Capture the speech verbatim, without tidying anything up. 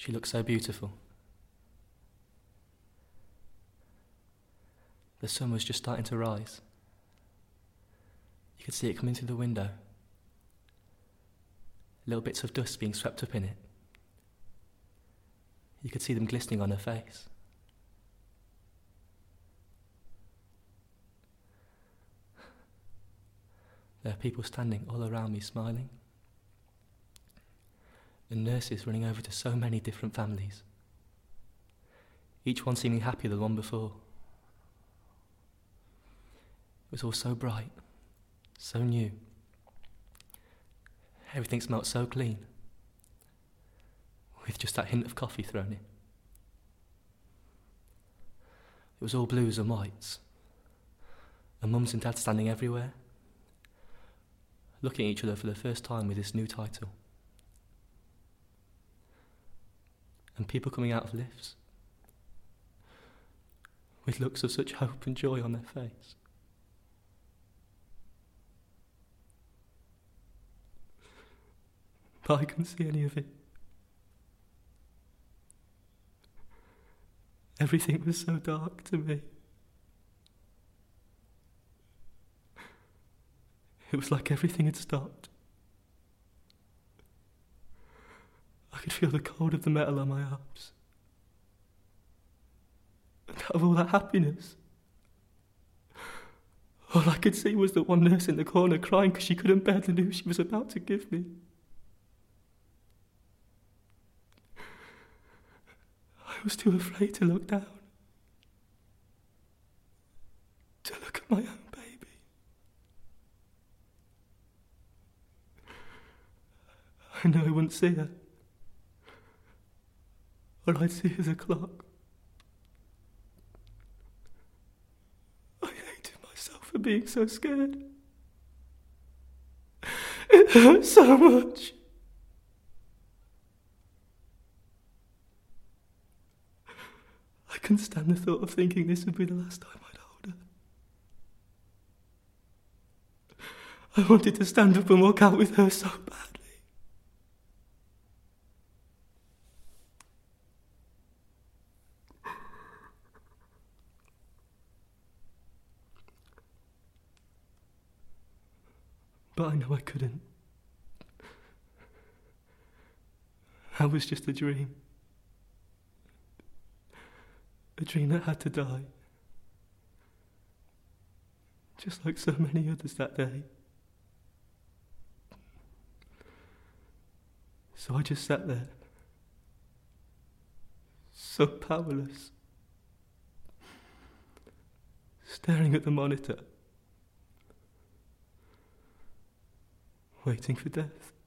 She looked so beautiful. The sun was just starting to rise. You could see it coming through the window. Little bits of dust being swept up in it. You could see them glistening on her face. There are people standing all around me smiling. And nurses running over to so many different families. Each one seeming happier than the one before. It was all so bright, so new. Everything smelt so clean, with just that hint of coffee thrown in. It was all blues and whites, and mums and dads standing everywhere, looking at each other for the first time with this new title. And people coming out of lifts, with looks of such hope and joy on their face. But I couldn't see any of it. Everything was so dark to me. It was like everything had stopped. I could feel the cold of the metal on my arms. And out of all that happiness, all I could see was the one nurse in the corner crying because she couldn't bear the news she was about to give me. I was too afraid to look down, to look at my own baby. I know I wouldn't see her. All I'd see is a clock. I hated myself for being so scared. It hurt so much. I couldn't stand the thought of thinking this would be the last time I'd hold her. I wanted to stand up and walk out with her so badly. But I know I couldn't. That was just a dream. A dream that had to die. Just like so many others that day. So I just sat there. So powerless. Staring at the monitor. Waiting for death.